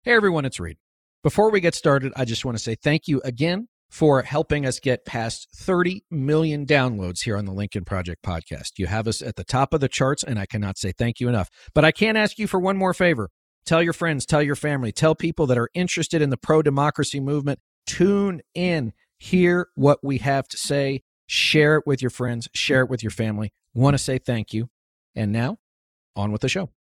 Hey everyone, it's Reed. Before we get started, I just want to say thank you again for helping us get past 30 million downloads here on the Lincoln Project podcast. You have us at the top of the charts, and I cannot say thank you enough. But I can't ask you for one more favor. Tell your friends, tell your family, tell people that are interested in the pro-democracy movement. Tune in, hear what we have to say, share it with your friends, share it with your family. Want to say thank you. And now, on with the show.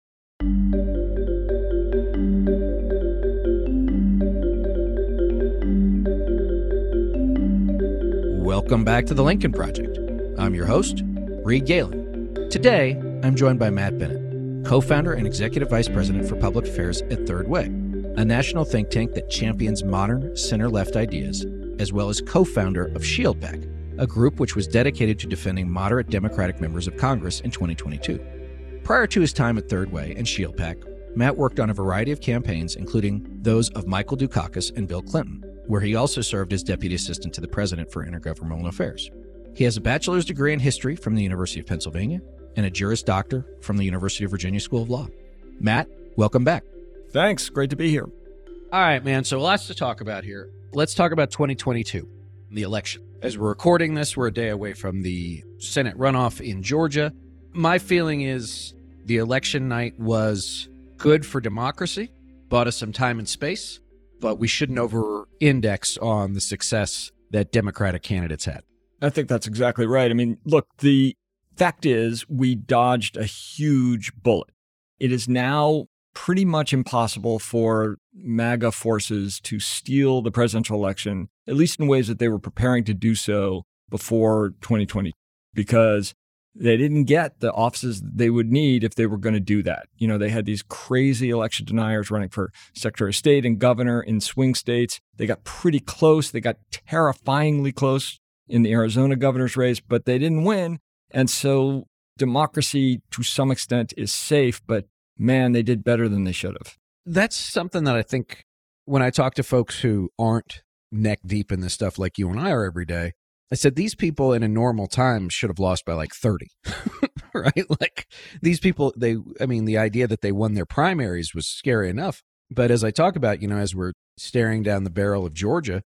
Welcome back to the Lincoln Project. I'm your host, Reed Galen. Today, I'm joined by Matt Bennett, co-founder and executive vice president for public affairs at Third Way, a national think tank that champions modern center-left ideas, as well as co-founder of Shield PAC, a group which was dedicated to defending moderate Democratic members of Congress in 2022. Prior to his time at Third Way and Shield PAC, Matt worked on a variety of campaigns, including those of Michael Dukakis and Bill Clinton, where he also served as Deputy Assistant to the President for Intergovernmental Affairs. He has a bachelor's degree in history from the University of Pennsylvania and a Juris Doctor from the University of Virginia School of Law. Matt, welcome back. Thanks. Great to be here. All right, man. So lots to talk about here. Let's talk about 2022, the election. As we're recording this, we're a day away from the Senate runoff in Georgia. My feeling is the election night was good for democracy, bought us some time and space, but we shouldn't over-index on the success that Democratic candidates had. I think that's exactly right. I mean, look, the fact is we dodged a huge bullet. It is now pretty much impossible for MAGA forces to steal the presidential election, at least in ways that they were preparing to do so before 2020, because they didn't get the offices they would need if they were going to do that. You know, they had these crazy election deniers running for Secretary of State and governor in swing states. They got pretty close. They got terrifyingly close in the Arizona governor's race, but they didn't win. And so democracy, to some extent, is safe, but man, they did better than they should have. That's something that I think when I talk to folks who aren't neck deep in this stuff like you and I are every day, I said, these people in a normal time should have lost by like 30, right? Like these people, the idea that they won their primaries was scary enough. But as I talk about, as we're staring down the barrel of Georgia,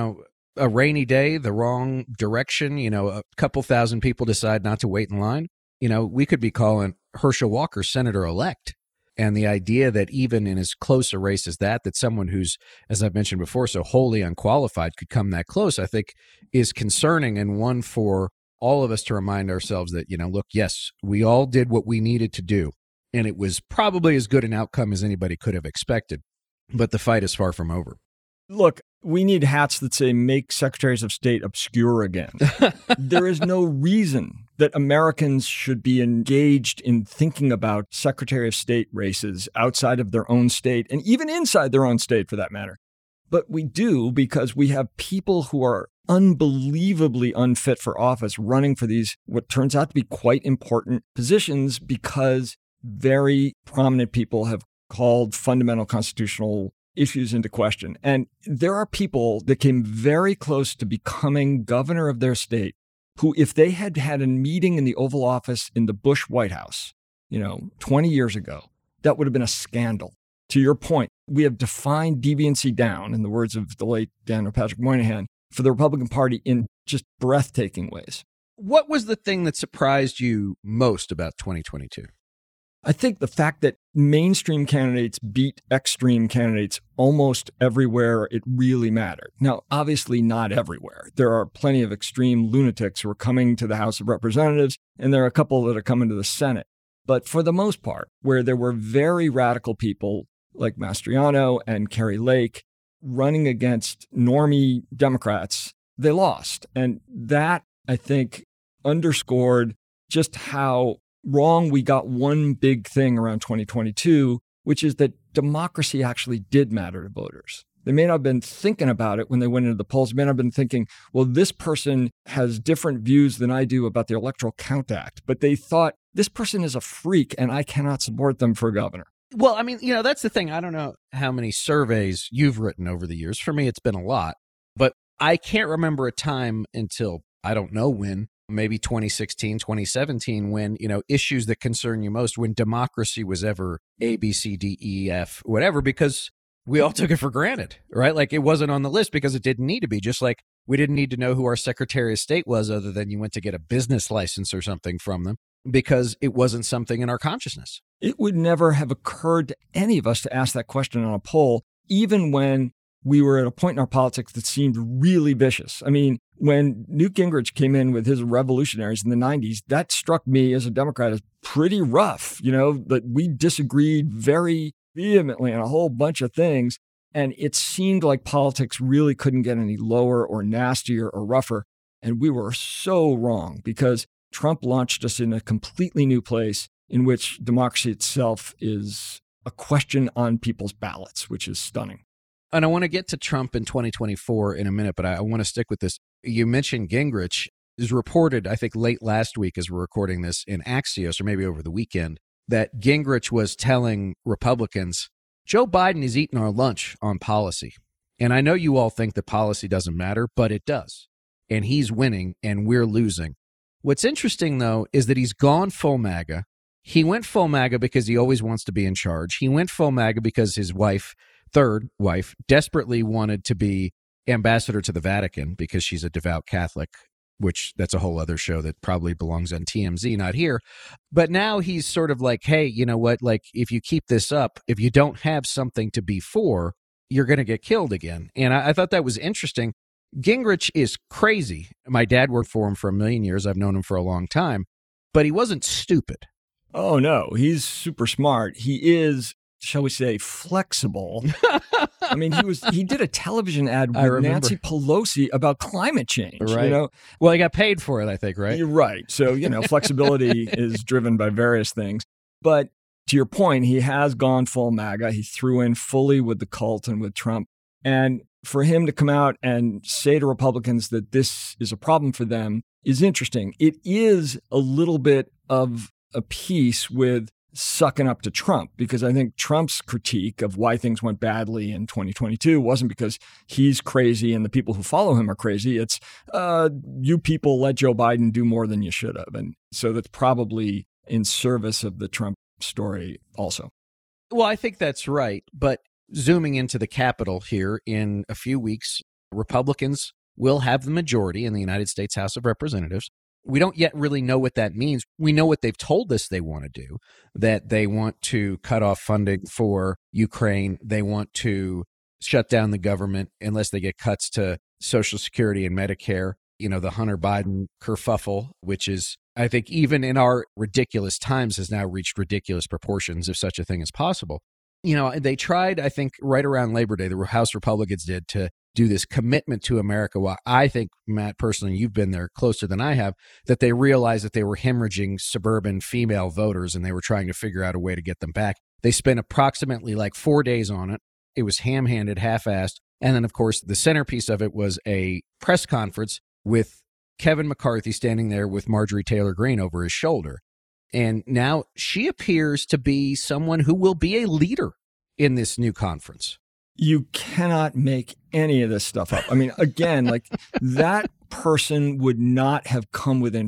a rainy day, the wrong direction, a couple thousand people decide not to wait in line. We could be calling Herschel Walker senator-elect. And the idea that even in as close a race as that someone who's, as I've mentioned before, so wholly unqualified could come that close, I think is concerning, and one for all of us to remind ourselves that, look, yes, we all did what we needed to do, and it was probably as good an outcome as anybody could have expected, but the fight is far from over. Look, we need hats that say make secretaries of state obscure again. There is no reason that Americans should be engaged in thinking about Secretary of State races outside of their own state and even inside their own state for that matter. But we do because we have people who are unbelievably unfit for office running for these, what turns out to be quite important positions, because very prominent people have called fundamental constitutional issues into question. And there are people that came very close to becoming governor of their state who, if they had had a meeting in the Oval Office in the Bush White House, 20 years ago, that would have been a scandal. To your point, we have defined deviancy down, in the words of the late Daniel Patrick Moynihan, for the Republican Party in just breathtaking ways. What was the thing that surprised you most about 2022? I think the fact that mainstream candidates beat extreme candidates almost everywhere it really mattered. Now, obviously not everywhere. There are plenty of extreme lunatics who are coming to the House of Representatives, and there are a couple that are coming to the Senate. But for the most part, where there were very radical people like Mastriano and Kari Lake running against normie Democrats, they lost. And that, I think, underscored just how wrong we got one big thing around 2022, which is that democracy actually did matter to voters. They may not have been thinking about it when they went into the polls. They may not have been thinking, well, this person has different views than I do about the Electoral Count Act. But they thought, this person is a freak and I cannot support them for governor. Well, that's the thing. I don't know how many surveys you've written over the years. For me, it's been a lot. But I can't remember a time until, I don't know when, maybe 2016, 2017, when, issues that concern you most, when democracy was ever A, B, C, D, E, F, whatever, because we all took it for granted, right? Like it wasn't on the list because it didn't need to be. Just like we didn't need to know who our Secretary of State was other than you went to get a business license or something from them because it wasn't something in our consciousness. It would never have occurred to any of us to ask that question on a poll, even when we were at a point in our politics that seemed really vicious. I mean, when Newt Gingrich came in with his revolutionaries in the 90s, that struck me as a Democrat as pretty rough, that we disagreed very vehemently on a whole bunch of things. And it seemed like politics really couldn't get any lower or nastier or rougher. And we were so wrong because Trump launched us in a completely new place in which democracy itself is a question on people's ballots, which is stunning. And I want to get to Trump in 2024 in a minute, but I want to stick with this. You mentioned Gingrich is reported, I think late last week as we're recording this in Axios, or maybe over the weekend, that Gingrich was telling Republicans, Joe Biden is eating our lunch on policy. And I know you all think that policy doesn't matter, but it does. And he's winning and we're losing. What's interesting, though, is that he's gone full MAGA. He went full MAGA because he always wants to be in charge. He went full MAGA because his wife, third wife, desperately wanted to be ambassador to the Vatican because she's a devout Catholic, which that's a whole other show that probably belongs on TMZ, not here. But now he's sort of like, hey, you know what? Like, if you keep this up, if you don't have something to be for, you're going to get killed again. And I thought that was interesting. Gingrich is crazy. My dad worked for him for 1,000,000 years. I've known him for a long time, but he wasn't stupid. Oh, no, he's super smart. He is, shall we say, flexible. I mean, he did a television ad with Nancy Pelosi about climate change. Right. Well, he got paid for it, I think, right? You're right. So, flexibility is driven by various things. But to your point, he has gone full MAGA. He threw in fully with the cult and with Trump. And for him to come out and say to Republicans that this is a problem for them is interesting. It is a little bit of a piece with sucking up to Trump, because I think Trump's critique of why things went badly in 2022 wasn't because he's crazy and the people who follow him are crazy. It's you people let Joe Biden do more than you should have. And so that's probably in service of the Trump story also. Well, I think that's right. But zooming into the Capitol here in a few weeks, Republicans will have the majority in the United States House of Representatives. We don't yet really know what that means. We know what they've told us they want to do, that they want to cut off funding for Ukraine. They want to shut down the government unless they get cuts to Social Security and Medicare. The Hunter Biden kerfuffle, which is, I think, even in our ridiculous times, has now reached ridiculous proportions, if such a thing is possible. They tried, I think, right around Labor Day, the House Republicans did, to do this commitment to America. Well, I think, Matt, personally, you've been there closer than I have, that they realized that they were hemorrhaging suburban female voters and they were trying to figure out a way to get them back. They spent approximately 4 days on it. It was ham-handed, half-assed. And then, of course, the centerpiece of it was a press conference with Kevin McCarthy standing there with Marjorie Taylor Greene over his shoulder. And now she appears to be someone who will be a leader in this new conference. You cannot make any of this stuff up. I mean, again, that person would not have come within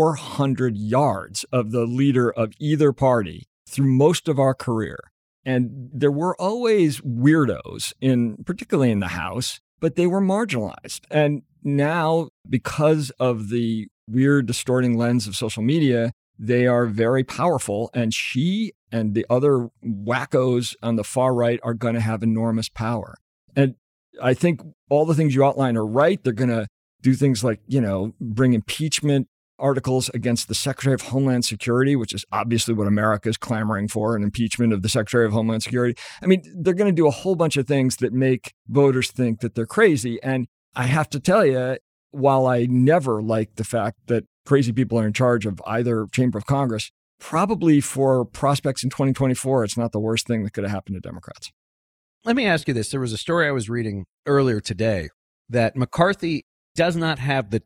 400 yards of the leader of either party through most of our career. And there were always weirdos, particularly in the House, but they were marginalized. And now, because of the weird, distorting lens of social media, they are very powerful. And she and the other wackos on the far right are going to have enormous power. And I think all the things you outline are right. They're going to do things like, bring impeachment articles against the Secretary of Homeland Security, which is obviously what America is clamoring for, an impeachment of the Secretary of Homeland Security. I mean, they're going to do a whole bunch of things that make voters think that they're crazy. And I have to tell you, while I never like the fact that crazy people are in charge of either chamber of Congress, probably for prospects in 2024, it's not the worst thing that could have happened to Democrats. Let me ask you this. There was a story I was reading earlier today that McCarthy does not have the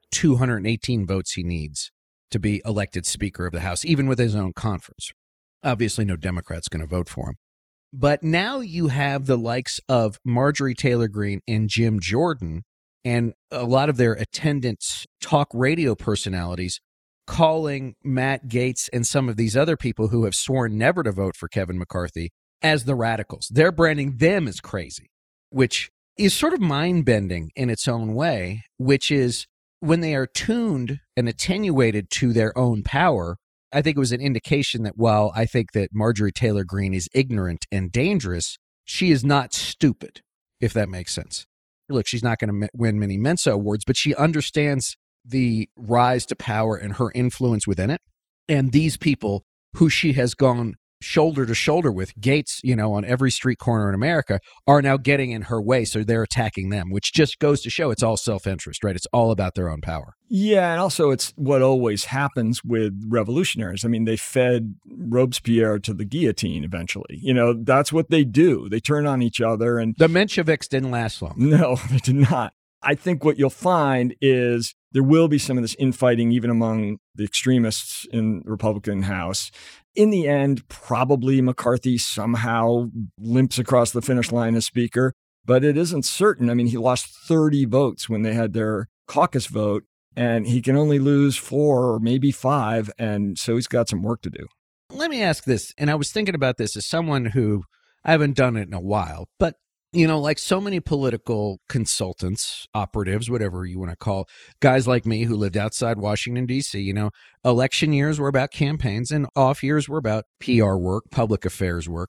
218 votes he needs to be elected Speaker of the House, even with his own conference. Obviously, no Democrat's going to vote for him. But now you have the likes of Marjorie Taylor Greene and Jim Jordan and a lot of their attendants, talk radio personalities, calling Matt Gaetz and some of these other people who have sworn never to vote for Kevin McCarthy as the radicals. They're branding them as crazy, which is sort of mind-bending in its own way, which is when they are tuned and attenuated to their own power. I think it was an indication that while I think that Marjorie Taylor Greene is ignorant and dangerous, she is not stupid, if that makes sense. Look, she's not going to win many Mensa awards, but she understands the rise to power and her influence within it. And these people who she has gone shoulder to shoulder with, Gates, on every street corner in America, are now getting in her way. So they're attacking them, which just goes to show it's all self-interest, right? It's all about their own power. Yeah, and also it's what always happens with revolutionaries. I mean, they fed Robespierre to the guillotine eventually. That's what they do. They turn on each other. And the Mensheviks didn't last long. No, they did not. I think what you'll find is there will be some of this infighting even among the extremists in the Republican House. In the end, probably McCarthy somehow limps across the finish line as Speaker, but it isn't certain. I mean, he lost 30 votes when they had their caucus vote, and he can only lose 4 or maybe 5, and so he's got some work to do. Let me ask this, and I was thinking about this as someone who, I haven't done it in a while, but like so many political consultants, operatives, whatever you want to call, guys like me who lived outside Washington, D.C., election years were about campaigns and off years were about PR work, public affairs work.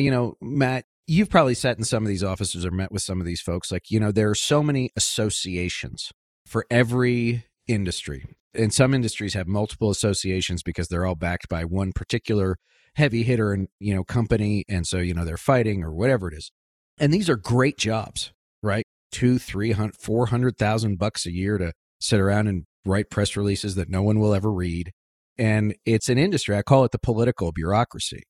Matt, you've probably sat in some of these offices or met with some of these folks. There are so many associations for every industry. And some industries have multiple associations because they're all backed by one particular heavy hitter and, company. And so, they're fighting or whatever it is. And these are great jobs, right? $200,000, $300,000, $400,000 a year to sit around and write press releases that no one will ever read. And it's an industry. I call it the political bureaucracy.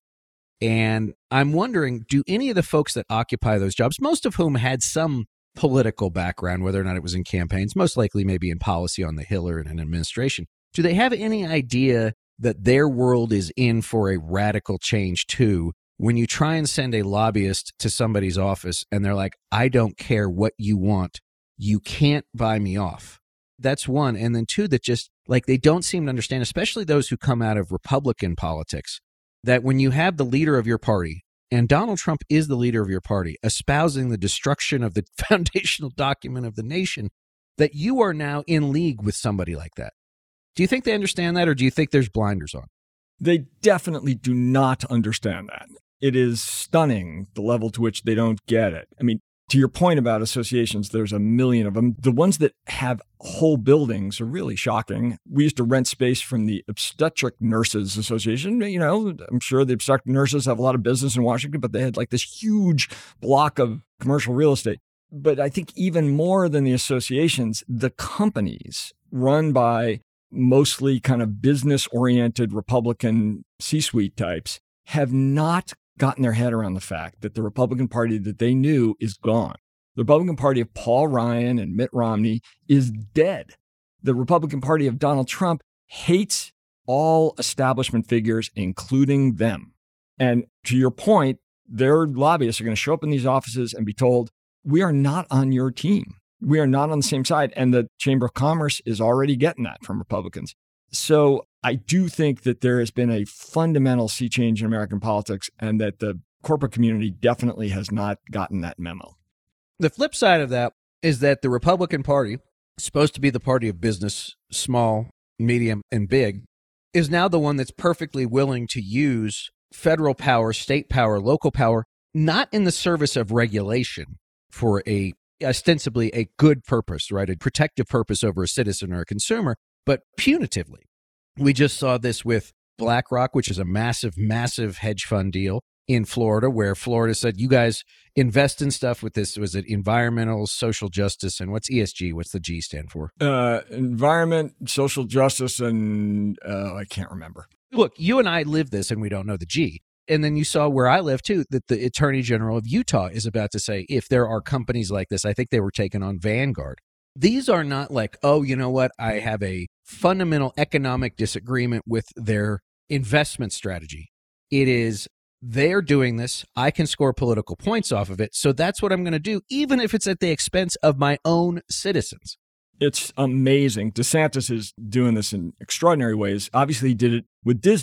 And I'm wondering, do any of the folks that occupy those jobs, most of whom had some political background, whether or not it was in campaigns, most likely maybe in policy on the Hill or in an administration, do they have any idea that their world is in for a radical change too? When you try and send a lobbyist to somebody's office and they're like, I don't care what you want, you can't buy me off. That's one. And then two, that just they don't seem to understand, especially those who come out of Republican politics, that when you have the leader of your party, and Donald Trump is the leader of your party, espousing the destruction of the foundational document of the nation, that you are now in league with somebody like that. Do you think they understand that, or do you think there's blinders on? They definitely do not understand that. It is stunning the level to which they don't get it. I mean, to your point about associations, there's a million of them. The ones that have whole buildings are really shocking. We used to rent space from the Obstetric Nurses Association. I'm sure the obstetric nurses have a lot of business in Washington, but they had this huge block of commercial real estate. But I think even more than the associations, the companies run by mostly kind of business-oriented Republican C-suite types have not gotten their head around the fact that the Republican Party that they knew is gone. The Republican Party of Paul Ryan and Mitt Romney is dead. The Republican Party of Donald Trump hates all establishment figures, including them. And to your point, their lobbyists are going to show up in these offices and be told, we are not on your team. We are not on the same side. And the Chamber of Commerce is already getting that from Republicans. So I do think that there has been a fundamental sea change in American politics and that the corporate community definitely has not gotten that memo. The flip side of that is that the Republican Party, supposed to be the party of business, small, medium, and big, is now the one that's perfectly willing to use federal power, state power, local power, not in the service of regulation for ostensibly a good purpose, right? A protective purpose over a citizen or a consumer, but punitively. We just saw this with BlackRock, which is a massive, massive hedge fund deal in Florida, where Florida said, you guys invest in stuff with this. Was it environmental, social justice, and what's ESG? What's the G stand for? Environment, social justice, and I can't remember. Look, you and I live this and we don't know the G. And then you saw where I live too, that the Attorney General of Utah is about to say, if there are companies like this, I think they were taken on Vanguard. These are not like, oh, you know what? I have a fundamental economic disagreement with their investment strategy. It is, they're doing this. I can score political points off of it. So that's what I'm going to do, even if it's at the expense of my own citizens. It's amazing. DeSantis is doing this in extraordinary ways. Obviously, he did it with Disney.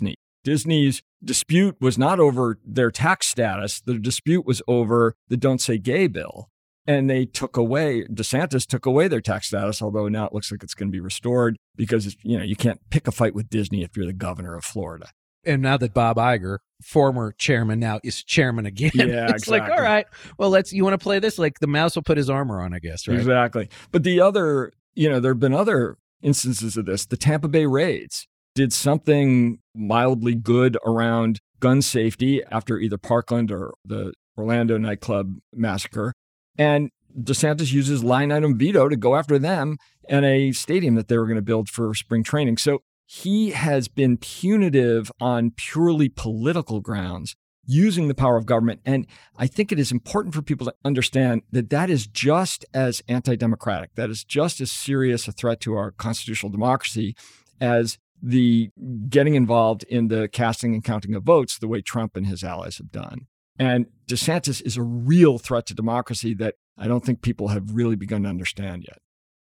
Disney's dispute was not over their tax status. The dispute was over the Don't Say Gay bill. And DeSantis took away their tax status, although now it looks like it's going to be restored because, you can't pick a fight with Disney if you're the governor of Florida. And now that Bob Iger, former chairman, now is chairman again. Yeah, it's exactly. like, all right, well, you want to play this? Like the mouse will put his armor on, I guess, right? Exactly. But the other, there have been other instances of this. The Tampa Bay raids did something mildly good around gun safety after either Parkland or the Orlando nightclub massacre. And DeSantis uses line item veto to go after them and a stadium that they were going to build for spring training. So he has been punitive on purely political grounds, using the power of government. And I think it is important for people to understand that that is just as anti-democratic. That is just as serious a threat to our constitutional democracy as the getting involved in the casting and counting of votes the way Trump and his allies have done. And DeSantis is a real threat to democracy that I don't think people have really begun to understand yet.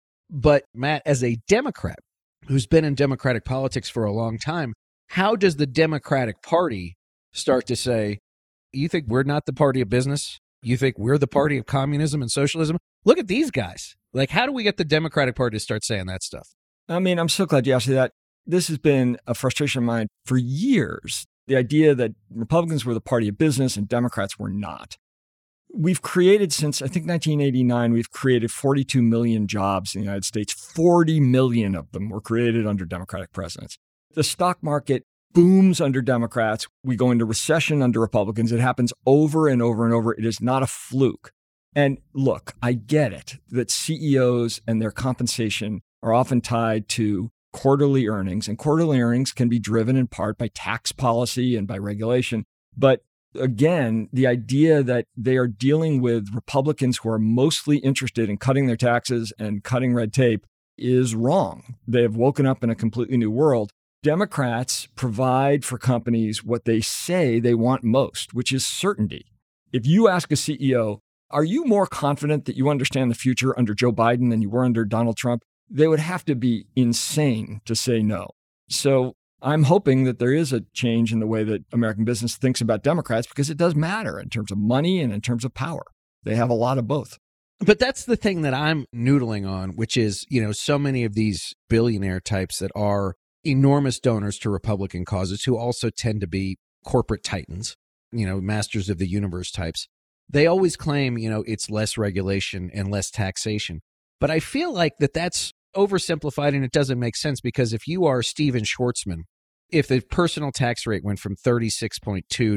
But Matt, as a Democrat who's been in Democratic politics for a long time, how does the Democratic Party start to say, you think we're not the party of business? You think we're the party of communism and socialism? Look at these guys. Like, how do we get the Democratic Party to start saying that stuff? I mean, I'm so glad you asked me that. This has been a frustration of mine for years. The idea that Republicans were the party of business and Democrats were not. We've created, since I think 1989, we've created 42 million jobs in the United States. 40 million of them were created under Democratic presidents. The stock market booms under Democrats. We go into recession under Republicans. It happens over and over and over. It is not a fluke. And look, I get it that CEOs and their compensation are often tied to quarterly earnings, and quarterly earnings can be driven in part by tax policy and by regulation. But again, the idea that they are dealing with Republicans who are mostly interested in cutting their taxes and cutting red tape is wrong. They have woken up in a completely new world. Democrats provide for companies what they say they want most, which is certainty. If you ask a CEO, are you more confident that you understand the future under Joe Biden than you were under Donald Trump? They would have to be insane to say no. So I'm hoping that there is a change in the way that American business thinks about Democrats, because it does matter in terms of money and in terms of power. They have a lot of both. But that's the thing that I'm noodling on, which is, so many of these billionaire types that are enormous donors to Republican causes, who also tend to be corporate titans, masters of the universe types. They always claim, it's less regulation and less taxation. But I feel like that's oversimplified, and it doesn't make sense, because if you are Steven Schwartzman, if the personal tax rate went from 36.2 to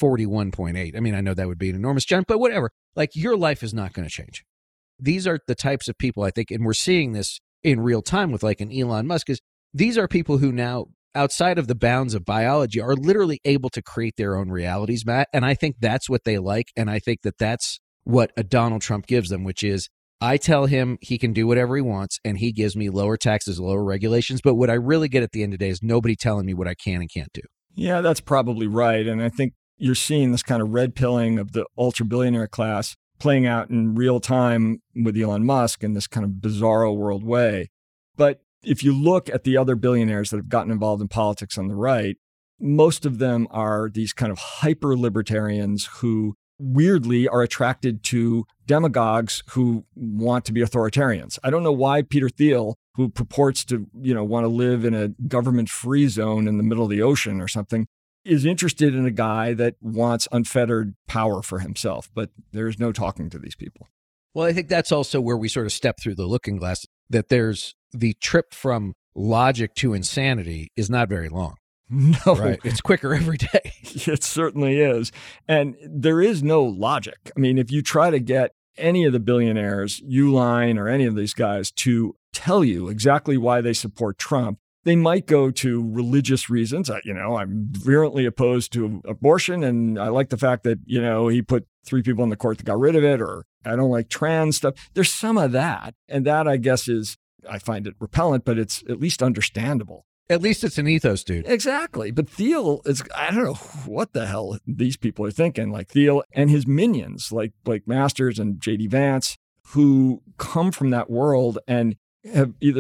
41.8, I mean, I know that would be an enormous jump, but whatever, like, your life is not going to change. These are the types of people, I think, and we're seeing this in real time with like an Elon Musk, is these are people who now, outside of the bounds of biology, are literally able to create their own realities, Matt. And I think that's what they like. And I think that's what a Donald Trump gives them, which is, I tell him he can do whatever he wants, and he gives me lower taxes, lower regulations. But what I really get at the end of the day is nobody telling me what I can and can't do. Yeah, that's probably right. And I think you're seeing this kind of red pilling of the ultra billionaire class playing out in real time with Elon Musk in this kind of bizarro world way. But if you look at the other billionaires that have gotten involved in politics on the right, most of them are these kind of hyper libertarians who weirdly are attracted to demagogues who want to be authoritarians. I don't know why Peter Thiel, who purports to, want to live in a government-free zone in the middle of the ocean or something, is interested in a guy that wants unfettered power for himself. But there's no talking to these people. Well, I think that's also where we sort of step through the looking glass, that there's the trip from logic to insanity is not very long. No. Right. It's quicker every day. It certainly is. And there is no logic. I mean, if you try to get any of the billionaires, Uline or any of these guys, to tell you exactly why they support Trump, they might go to religious reasons. I'm virulently opposed to abortion, and I like the fact that, he put 3 people in the court that got rid of it, or I don't like trans stuff. There's some of that. And that, I guess, I find it repellent, but it's at least understandable. At least it's an ethos, dude. Exactly. But Thiel is, I don't know what the hell these people are thinking. Like Thiel and his minions, like Blake Masters and J.D. Vance, who come from that world and have either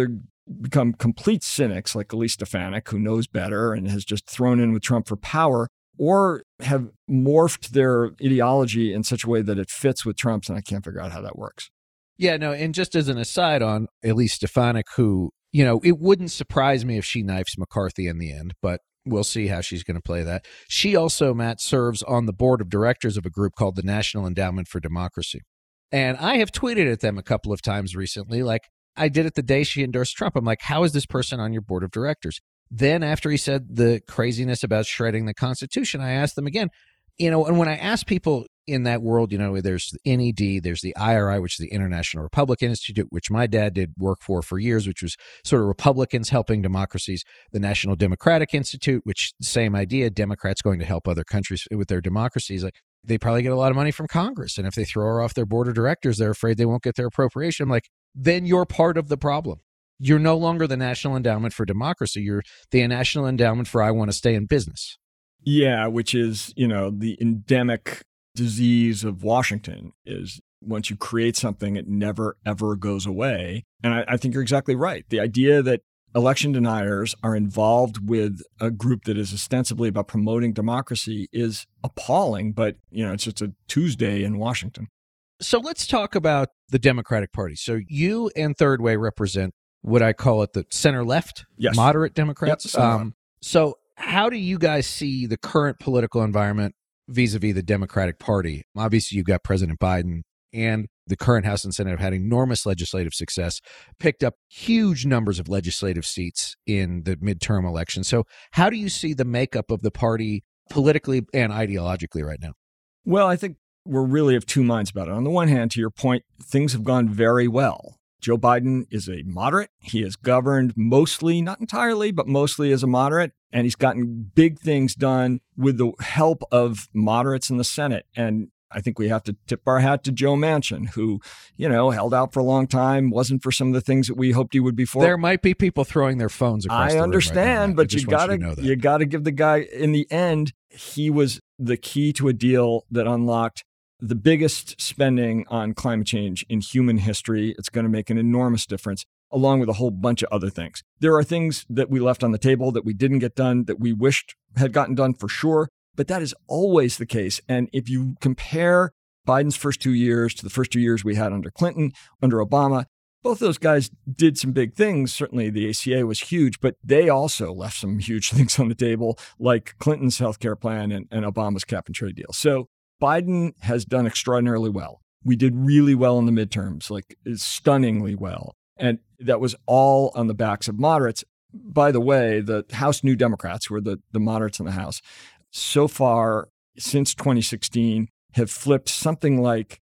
become complete cynics like Elise Stefanik, who knows better and has just thrown in with Trump for power, or have morphed their ideology in such a way that it fits with Trump's, and I can't figure out how that works. Yeah, no, and just as an aside on Elise Stefanik, who, it wouldn't surprise me if she knifes McCarthy in the end, but we'll see how she's going to play that. She also, Matt, serves on the board of directors of a group called the National Endowment for Democracy. And I have tweeted at them a couple of times recently, like I did it the day she endorsed Trump. I'm like, how is this person on your board of directors? Then after he said the craziness about shredding the Constitution, I asked them again, and when I ask people in that world, there's the NED, there's the IRI, which is the International Republican Institute, which my dad did work for years, which was sort of Republicans helping democracies, the National Democratic Institute, which same idea, Democrats going to help other countries with their democracies. Like, they probably get a lot of money from Congress. And if they throw her off their board of directors, they're afraid they won't get their appropriation. I'm like, then you're part of the problem. You're no longer the National Endowment for Democracy. You're the National Endowment for I want to stay in business. Yeah, which is, the endemic disease of Washington is once you create something, it never, ever goes away. And I think you're exactly right. The idea that election deniers are involved with a group that is ostensibly about promoting democracy is appalling, but, it's just a Tuesday in Washington. So let's talk about the Democratic Party. So you and Third Way represent what I call it the center-left, yes, moderate Democrats. Yep, so how do you guys see the current political environment vis-a-vis the Democratic Party? Obviously, you've got President Biden and the current House and Senate have had enormous legislative success, picked up huge numbers of legislative seats in the midterm election. So how do you see the makeup of the party politically and ideologically right now? Well, I think we're really of two minds about it. On the one hand, to your point, things have gone very well. Joe Biden is a moderate. He has governed mostly, not entirely, but mostly as a moderate. And he's gotten big things done with the help of moderates in the Senate. And I think we have to tip our hat to Joe Manchin, who, held out for a long time, wasn't for some of the things that we hoped he would be for. There might be people throwing their phones across the room. I understand, but you got to give the guy, in the end, he was the key to a deal that unlocked the biggest spending on climate change in human history. It's going to make an enormous difference, along with a whole bunch of other things. There are things that we left on the table that we didn't get done, that we wished had gotten done for sure, but that is always the case. And if you compare Biden's first 2 years to the first 2 years we had under Clinton, under Obama, both those guys did some big things. Certainly the ACA was huge, but they also left some huge things on the table, like Clinton's healthcare plan and Obama's cap and trade deal. So Biden has done extraordinarily well. We did really well in the midterms, like stunningly well. And that was all on the backs of moderates. By the way, the House New Democrats, who are the moderates in the House, so far since 2016 have flipped something like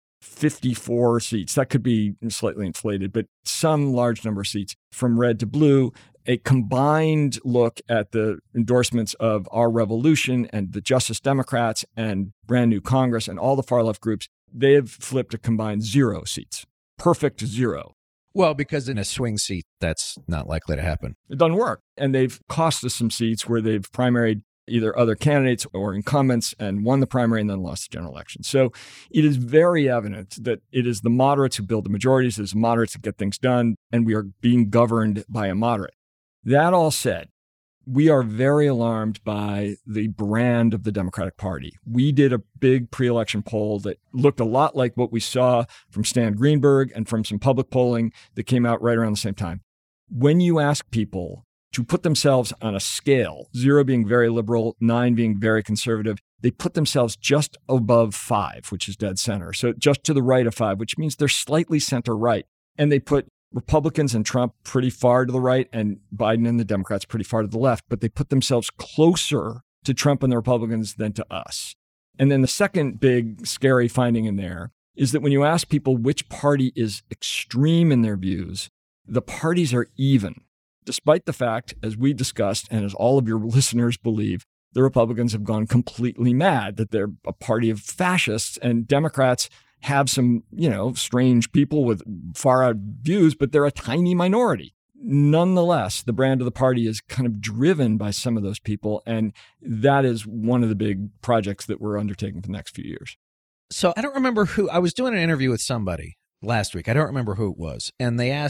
54 seats. That could be slightly inflated, but some large number of seats from red to blue. A combined look at the endorsements of Our Revolution and the Justice Democrats and Brand New Congress and all the far-left groups, they have flipped a combined 0 seats. Perfect 0. Well, because in a swing seat, that's not likely to happen. It doesn't work. And they've cost us some seats where they've primaried either other candidates or incumbents and won the primary and then lost the general election. So it is very evident that it is the moderates who build the majorities, it is the moderates that get things done, and we are being governed by a moderate. That all said, we are very alarmed by the brand of the Democratic Party. We did a big pre-election poll that looked a lot like what we saw from Stan Greenberg and from some public polling that came out right around the same time. When you ask people to put themselves on a scale, 0 being very liberal, 9 being very conservative, they put themselves just above 5, which is dead center. So just to the right of 5, which means they're slightly center right. And they put Republicans and Trump pretty far to the right and Biden and the Democrats pretty far to the left, but they put themselves closer to Trump and the Republicans than to us. And then the second big scary finding in there is that when you ask people which party is extreme in their views, the parties are even, despite the fact, as we discussed and as all of your listeners believe, the Republicans have gone completely mad, that they're a party of fascists, and Democrats have some, strange people with far out views, but they're a tiny minority. Nonetheless, the brand of the party is kind of driven by some of those people, and that is one of the big projects that we're undertaking for the next few years. So I don't remember who, I was doing an interview with somebody last week. I don't remember who it was. And they asked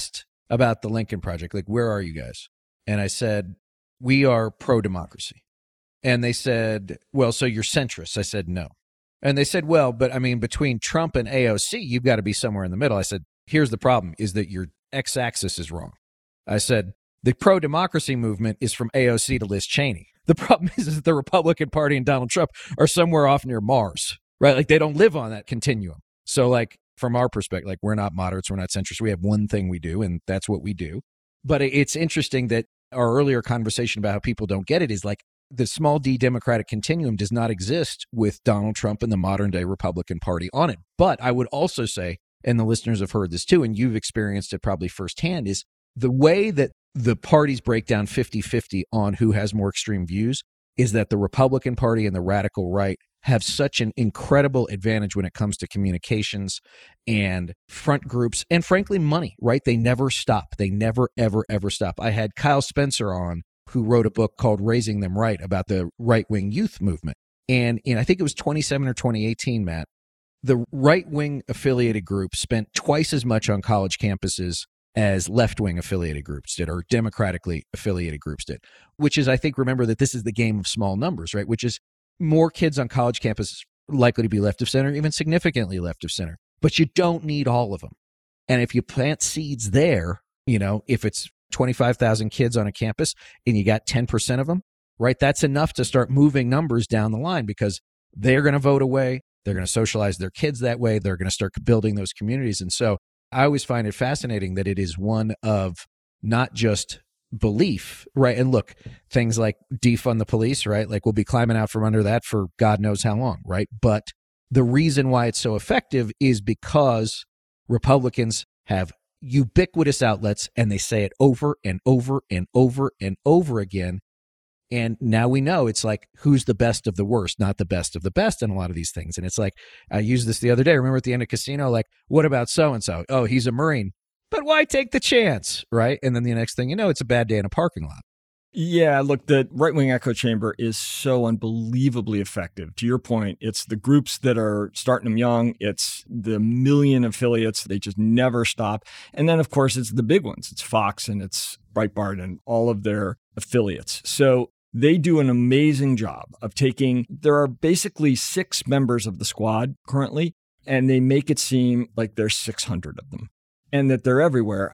about the Lincoln Project. Like, where are you guys? And I said, we are pro-democracy. And they said, well, so you're centrist. I said, no. And they said, well, but I mean, between Trump and AOC, you've got to be somewhere in the middle. I said, here's the problem, is that your x-axis is wrong. I said, the pro-democracy movement is from AOC to Liz Cheney. The problem is that the Republican Party and Donald Trump are somewhere off near Mars, right? Like, they don't live on that continuum. So, like, from our perspective, like, we're not moderates, we're not centrists. We have one thing we do, and that's what we do. But it's interesting that our earlier conversation about how people don't get it is like, the small d Democratic continuum does not exist with Donald Trump and the modern day Republican Party on it. But I would also say, and the listeners have heard this too, and you've experienced it probably firsthand, is the way that the parties break down 50-50 on who has more extreme views is that the Republican Party and the radical right have such an incredible advantage when it comes to communications and front groups and, frankly, money, right? They never stop. They never, ever, ever stop. I had Kyle Spencer on, who wrote a book called Raising Them Right about the right-wing youth movement. And I think it was 2017 or 2018, Matt, the right-wing affiliated group spent twice as much on college campuses as left-wing affiliated groups did, or democratically affiliated groups did, which is, I think, remember that this is the game of small numbers, right? Which is more kids on college campuses likely to be left of center, even significantly left of center. But you don't need all of them. And if you plant seeds there, if it's 25,000 kids on a campus and you got 10% of them, right? That's enough to start moving numbers down the line because they're going to vote away. They're going to socialize their kids that way. They're going to start building those communities. And so I always find it fascinating that it is one of not just belief, right? And look, things like defund the police, right? Like, we'll be climbing out from under that for God knows how long, right? But the reason why it's so effective is because Republicans have ubiquitous outlets and they say it over and over and over and over again. And now we know it's like, who's the best of the worst, not the best of the best in a lot of these things. And it's like, I used this the other day. Remember at the end of Casino, like, what about so-and-so? Oh, he's a Marine. But why take the chance, right? And then the next thing you know, it's a bad day in a parking lot. Yeah, look, the right-wing echo chamber is so unbelievably effective. To your point, it's the groups that are starting them young. It's the million affiliates. They just never stop. And then, of course, it's the big ones. It's Fox and it's Breitbart and all of their affiliates. So they do an amazing job of there are basically 6 members of the squad currently, and they make it seem like there's 600 of them and that they're everywhere.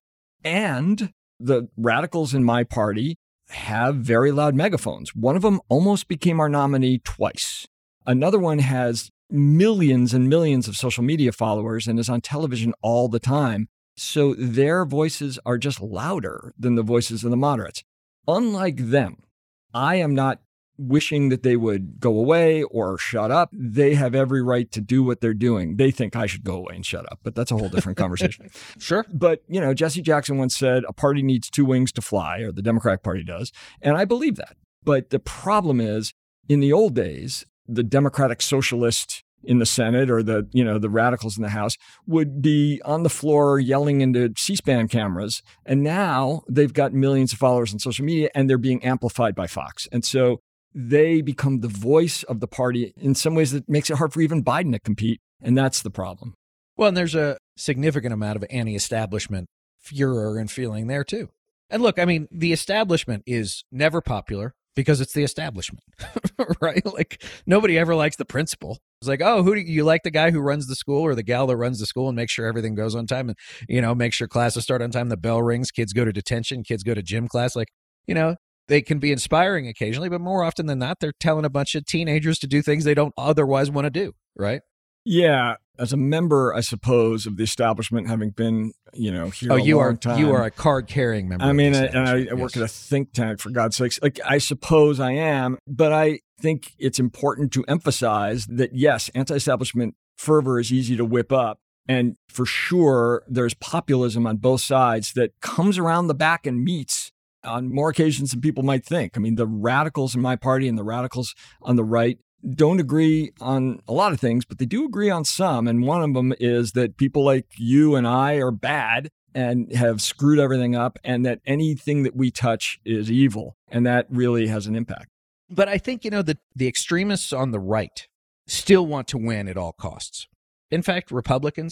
And the radicals in my party have very loud megaphones. One of them almost became our nominee twice. Another one has millions and millions of social media followers and is on television all the time. So their voices are just louder than the voices of the moderates. Unlike them, I am not wishing that they would go away or shut up. They have every right to do what they're doing. They think I should go away and shut up, but that's a whole different conversation. Sure. But, Jesse Jackson once said, a party needs 2 wings to fly, or the Democratic Party does. And I believe that. But the problem is, in the old days, the Democratic Socialist in the Senate or the radicals in the House would be on the floor yelling into C-SPAN cameras. And now they've got millions of followers on social media and they're being amplified by Fox. And so they become the voice of the party in some ways that makes it hard for even Biden to compete. And that's the problem. Well, and there's a significant amount of anti-establishment furor and feeling there too. And look, I mean, the establishment is never popular because it's the establishment, right? Like, nobody ever likes the principal. It's like, oh, who do you like? The guy who runs the school or the gal that runs the school and makes sure everything goes on time and, make sure classes start on time, the bell rings, kids go to detention, kids go to gym class. Like, they can be inspiring occasionally, but more often than not, they're telling a bunch of teenagers to do things they don't otherwise want to do, right? Yeah. As a member, I suppose, of the establishment, having been, here a long time. You are a card-carrying member. I mean, I work at a think tank, for God's sakes. Like, I suppose I am, but I think it's important to emphasize that, yes, anti-establishment fervor is easy to whip up. And for sure, there's populism on both sides that comes around the back and meets on more occasions than people might think. I mean, the radicals in my party and the radicals on the right don't agree on a lot of things, but they do agree on some. And one of them is that people like you and I are bad and have screwed everything up, and that anything that we touch is evil. And that really has an impact. But I think, the extremists on the right still want to win at all costs. In fact, Republicans,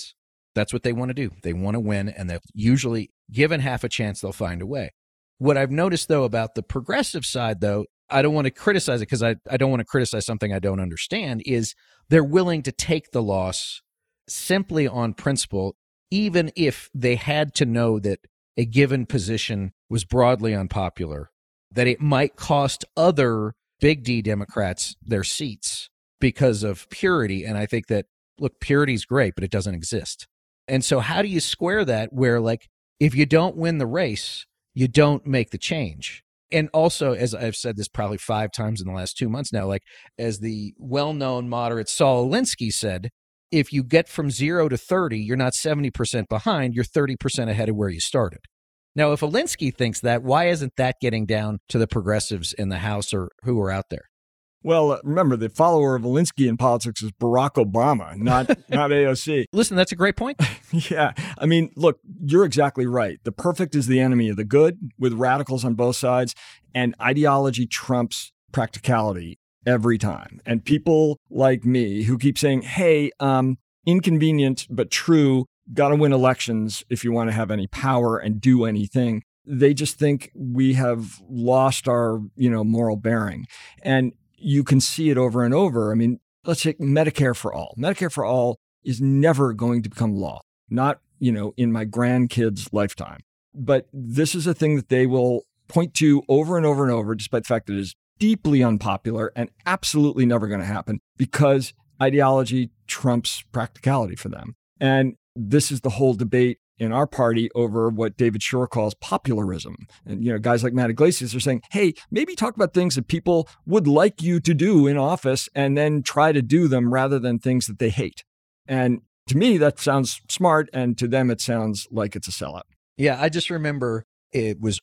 That's what they want to do. They want to win, and they're usually given half a chance, they'll find a way. What I've noticed, though, about the progressive side, though, I don't want to criticize it because I don't want to criticize something I don't understand, is they're willing to take the loss simply on principle, even if they had to know that a given position was broadly unpopular, that it might cost other big D Democrats their seats because of purity. And I think that, look, purity is great, but it doesn't exist. And so how do you square that where, like, if you don't win the race, you don't make the change? And also, as I've said this probably 5 times in the last 2 months now, like, as the well-known moderate Saul Alinsky said, if you get from 0 to 30, you're not 70% behind, you're 30% ahead of where you started. Now, if Alinsky thinks that, why isn't that getting down to the progressives in the House or who are out there? Well, remember, the follower of Alinsky in politics is Barack Obama, not AOC. Listen, that's a great point. Yeah. I mean, look, you're exactly right. The perfect is the enemy of the good, with radicals on both sides, and ideology trumps practicality every time. And people like me who keep saying, hey, inconvenient but true, got to win elections if you want to have any power and do anything. They just think we have lost our, moral bearing. And you can see it over and over. I mean, let's take Medicare for all. Medicare for all is never going to become law, not, in my grandkids' lifetime. But this is a thing that they will point to over and over and over, despite the fact that it is deeply unpopular and absolutely never going to happen because ideology trumps practicality for them. And this is the whole debate in our party over what David Shore calls popularism. And, guys like Matt Iglesias are saying, hey, maybe talk about things that people would like you to do in office and then try to do them rather than things that they hate. And to me, that sounds smart. And to them, it sounds like it's a sellout. Yeah, I just remember it was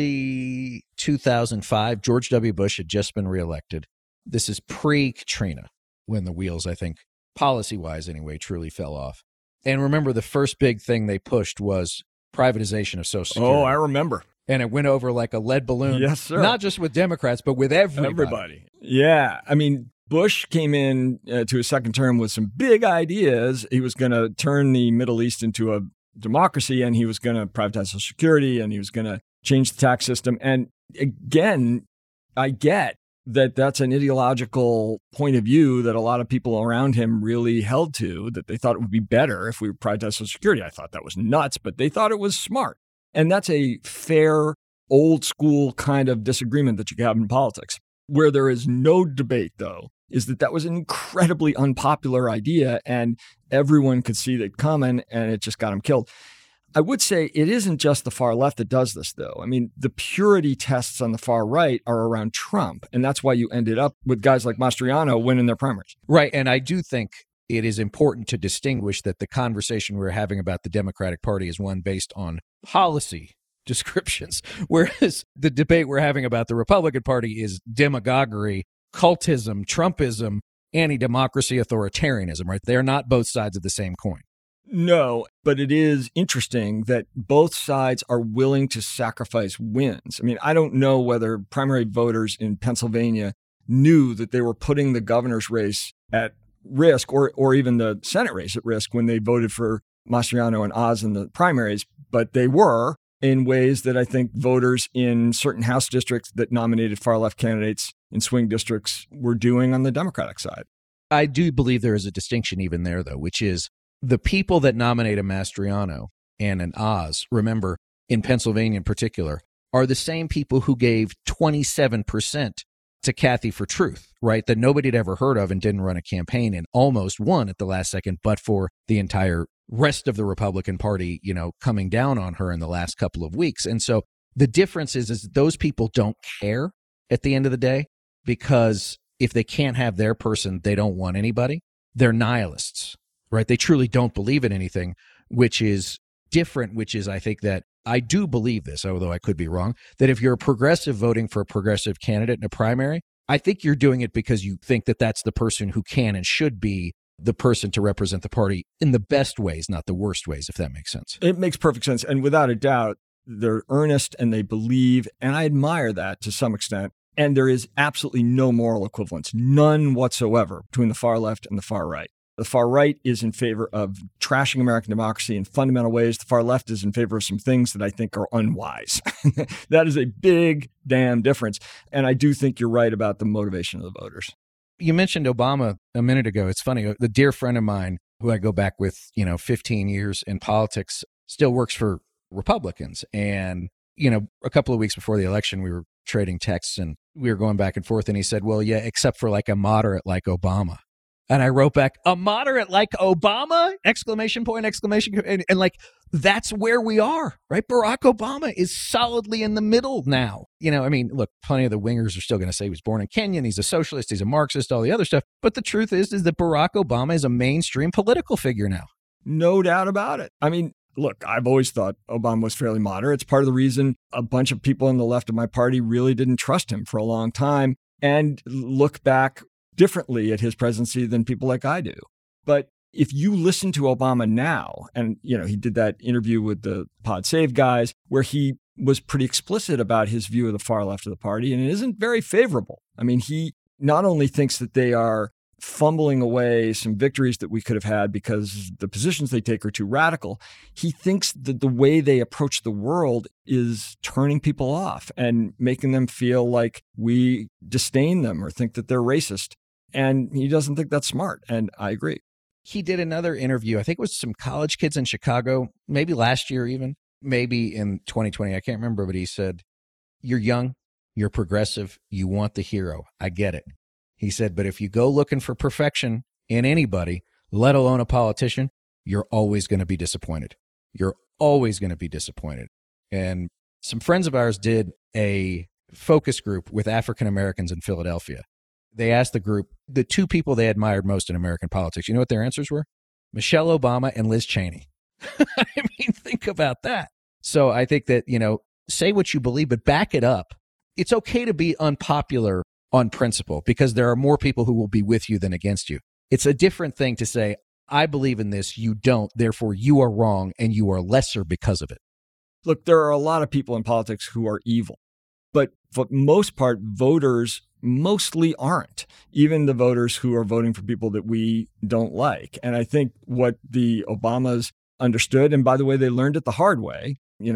early 2005. George W. Bush had just been reelected. This is pre-Katrina, when the wheels, I think, policy-wise anyway, truly fell off. And remember, the first big thing they pushed was privatization of Social Security. Oh, I remember. And it went over like a lead balloon. Yes, sir. Not just with Democrats, but with everybody. Yeah. I mean, Bush came in to his second term with some big ideas. He was going to turn the Middle East into a democracy, and he was going to privatize Social Security, and he was going to change the tax system. And again, I get that that's an ideological point of view that a lot of people around him really held to, that they thought it would be better if we privatized Social Security. I thought that was nuts, but they thought it was smart. And that's a fair, old school kind of disagreement that you can have in politics. Where there is no debate, though, is that was an incredibly unpopular idea, and everyone could see that coming, and it just got him killed. I would say it isn't just the far left that does this, though. I mean, the purity tests on the far right are around Trump, and that's why you ended up with guys like Mastriano winning their primaries. Right, and I do think it is important to distinguish that the conversation we're having about the Democratic Party is one based on policy descriptions, whereas the debate we're having about the Republican Party is demagoguery, cultism, Trumpism, anti-democracy, authoritarianism, right? They're not both sides of the same coin. No, but it is interesting that both sides are willing to sacrifice wins. I mean, I don't know whether primary voters in Pennsylvania knew that they were putting the governor's race at risk or even the Senate race at risk when they voted for Mastriano and Oz in the primaries, but they were in ways that I think voters in certain House districts that nominated far-left candidates in swing districts were doing on the Democratic side. I do believe there is a distinction even there, though, which is the people that nominate a Mastriano and an Oz, remember, in Pennsylvania in particular, are the same people who gave 27% to Kathy for Truth, right? That nobody had ever heard of and didn't run a campaign and almost won at the last second, but for the entire rest of the Republican Party, coming down on her in the last couple of weeks. And so the difference is those people don't care at the end of the day, because if they can't have their person, they don't want anybody. They're nihilists, right? They truly don't believe in anything, which is different, which is, I think that I do believe this, although I could be wrong, that if you're a progressive voting for a progressive candidate in a primary, I think you're doing it because you think that that's the person who can and should be the person to represent the party in the best ways, not the worst ways, if that makes sense. It makes perfect sense. And without a doubt, they're earnest and they believe, and I admire that to some extent. And there is absolutely no moral equivalence, none whatsoever, between the far left and the far right. The far right is in favor of trashing American democracy in fundamental ways. The far left is in favor of some things that I think are unwise. That is a big damn difference. And I do think you're right about the motivation of the voters. You mentioned Obama a minute ago. It's funny. The dear friend of mine who I go back with, 15 years in politics, still works for Republicans. And, a couple of weeks before the election, we were trading texts and we were going back and forth. And he said, well, yeah, except for like a moderate like Obama. And I wrote back, a moderate like Obama? Exclamation point, exclamation point. And like, that's where we are, right? Barack Obama is solidly in the middle now. Look, plenty of the wingers are still going to say he was born in Kenya and he's a socialist, he's a Marxist, all the other stuff. But the truth is that Barack Obama is a mainstream political figure now. No doubt about it. Look, I've always thought Obama was fairly moderate. It's part of the reason a bunch of people on the left of my party really didn't trust him for a long time and look back differently at his presidency than people like I do. But if you listen to Obama now, and he did that interview with the Pod Save guys where he was pretty explicit about his view of the far left of the party, and it isn't very favorable. He not only thinks that they are fumbling away some victories that we could have had because the positions they take are too radical, he thinks that the way they approach the world is turning people off and making them feel like we disdain them or think that they're racist. And he doesn't think that's smart. And I agree. He did another interview, I think it was some college kids in Chicago, maybe last year even, maybe in 2020. I can't remember, but he said, you're young, you're progressive, you want the hero. I get it. He said, but if you go looking for perfection in anybody, let alone a politician, you're always going to be disappointed. You're always going to be disappointed. And some friends of ours did a focus group with African Americans in Philadelphia. They asked the group the two people they admired most in American politics. You know what their answers were? Michelle Obama and Liz Cheney. Think about that. So I think that, say what you believe, but back it up. It's okay to be unpopular on principle because there are more people who will be with you than against you. It's a different thing to say, I believe in this, you don't, therefore you are wrong and you are lesser because of it. Look, there are a lot of people in politics who are evil, but for the most part, voters mostly aren't, even the voters who are voting for people that we don't like. And I think what the Obamas understood, and by the way, they learned it the hard way,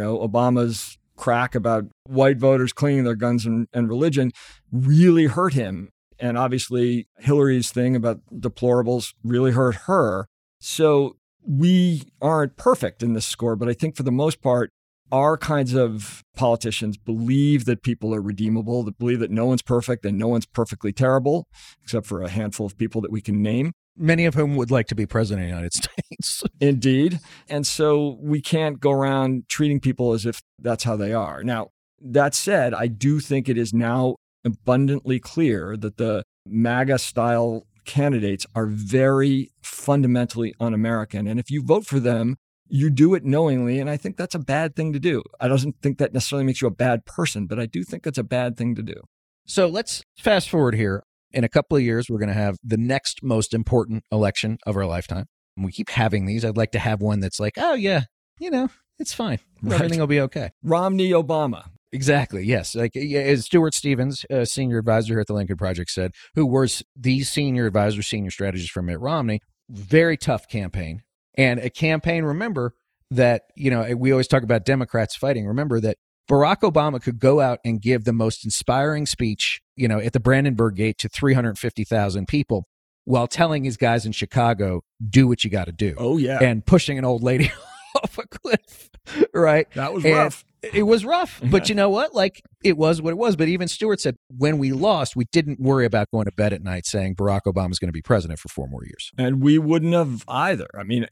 Obama's crack about white voters clinging their guns and religion really hurt him. And obviously, Hillary's thing about deplorables really hurt her. So we aren't perfect in this score, but I think for the most part, our kinds of politicians believe that people are redeemable, that believe that no one's perfect and no one's perfectly terrible, except for a handful of people that we can name. Many of whom would like to be president of the United States. Indeed. And so we can't go around treating people as if that's how they are. Now, that said, I do think it is now abundantly clear that the MAGA-style candidates are very fundamentally un-American. And if you vote for them, you do it knowingly, and I think that's a bad thing to do. I don't think that necessarily makes you a bad person, but I do think it's a bad thing to do. So let's fast forward here. In a couple of years, we're going to have the next most important election of our lifetime. And we keep having these. I'd like to have one that's like, oh, yeah, it's fine. Right. Everything will be okay. Romney, Obama. Exactly. Yes. Like as Stuart Stevens, senior advisor here at the Lincoln Project, said, who was the senior advisor, senior strategist for Mitt Romney, very tough campaign. And a campaign, remember that, we always talk about Democrats fighting. Remember that Barack Obama could go out and give the most inspiring speech, at the Brandenburg Gate to 350,000 people while telling his guys in Chicago, do what you got to do. Oh, yeah. And pushing an old lady off a cliff, right? That was rough. It was rough. But you know what? Like, it was what it was. But even Stewart said, when we lost, we didn't worry about going to bed at night saying Barack Obama's going to be president for 4 more years. And we wouldn't have either.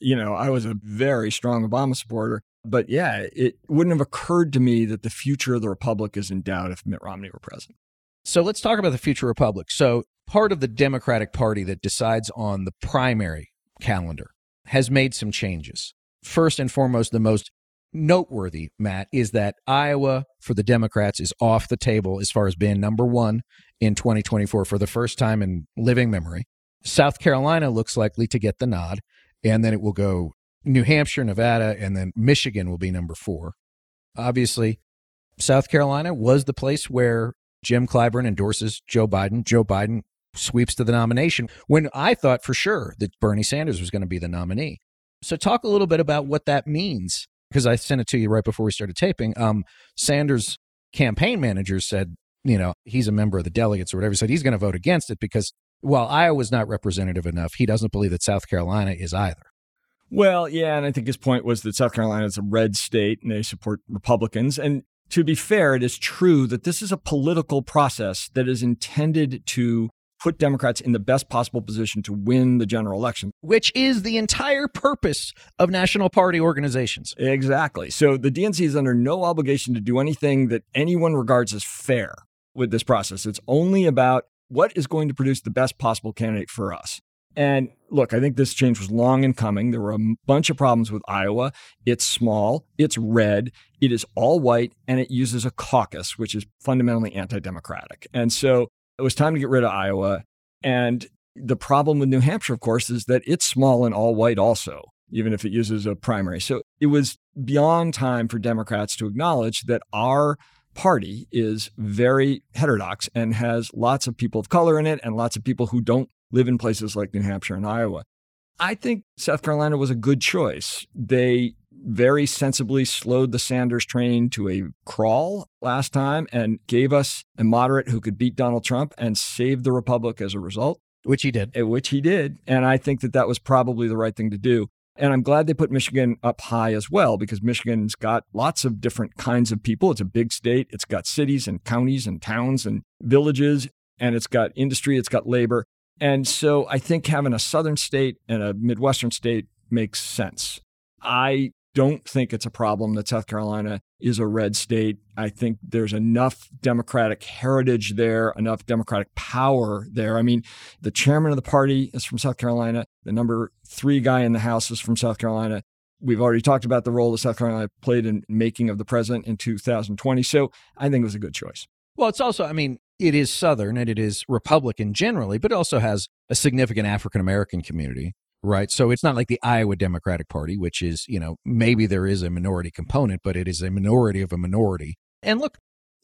I was a very strong Obama supporter. But yeah, it wouldn't have occurred to me that the future of the Republic is in doubt if Mitt Romney were president. So let's talk about the future Republic. So part of the Democratic Party that decides on the primary calendar has made some changes. First and foremost, the most noteworthy, Matt, is that Iowa for the Democrats is off the table as far as being number one in 2024 for the first time in living memory. South Carolina looks likely to get the nod, and then it will go New Hampshire, Nevada, and then Michigan will be number 4. Obviously, South Carolina was the place where Jim Clyburn endorses Joe Biden. Joe Biden sweeps to the nomination when I thought for sure that Bernie Sanders was going to be the nominee. So talk a little bit about what that means, because I sent it to you right before we started taping. Sanders' campaign manager said, he's a member of the delegates or whatever, said he's going to vote against it because while Iowa's not representative enough, he doesn't believe that South Carolina is either. Well, yeah, and I think his point was that South Carolina is a red state and they support Republicans. And to be fair, it is true that this is a political process that is intended to put Democrats in the best possible position to win the general election. Which is the entire purpose of national party organizations. Exactly. So the DNC is under no obligation to do anything that anyone regards as fair with this process. It's only about what is going to produce the best possible candidate for us. And look, I think this change was long in coming. There were a bunch of problems with Iowa. It's small, it's red, it is all white, and it uses a caucus, which is fundamentally anti-democratic. And so it was time to get rid of Iowa. And the problem with New Hampshire, of course, is that it's small and all white also, even if it uses a primary. So it was beyond time for Democrats to acknowledge that our party is very heterodox and has lots of people of color in it and lots of people who don't live in places like New Hampshire and Iowa. I think South Carolina was a good choice. They very sensibly slowed the Sanders train to a crawl last time and gave us a moderate who could beat Donald Trump and save the Republic as a result. Which he did. And I think that was probably the right thing to do. And I'm glad they put Michigan up high as well, because Michigan's got lots of different kinds of people. It's a big state. It's got cities and counties and towns and villages, and it's got industry. It's got labor. And so I think having a southern state and a Midwestern state makes sense. I don't think it's a problem that South Carolina is a red state. I think there's enough Democratic heritage there, enough Democratic power there. I mean, the chairman of the party is from South Carolina. The number 3 guy in the House is from South Carolina. We've already talked about the role that South Carolina played in making of the president in 2020. So I think it was a good choice. Well, it's also, it is Southern and it is Republican generally, but it also has a significant African-American community, right? So it's not like the Iowa Democratic Party, which is, maybe there is a minority component, but it is a minority of a minority. And look,